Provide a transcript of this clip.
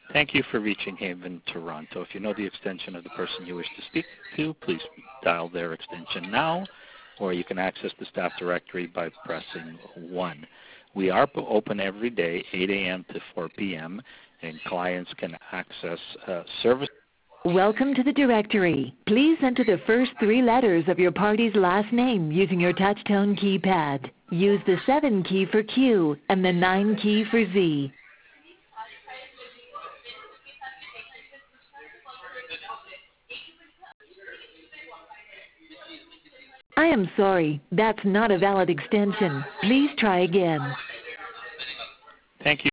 Thank you for reaching Haven, Toronto. If you know the extension of the person you wish to speak to, please dial their extension now, or you can access the staff directory by pressing 1. We are open every day, 8 a.m. to 4 p.m., and clients can access service. Welcome to the directory. Please enter the first 3 letters of your party's last name using your touch-tone keypad. Use the 7 key for Q and the 9 key for Z. I am sorry, that's not a valid extension. Please try again. Thank you.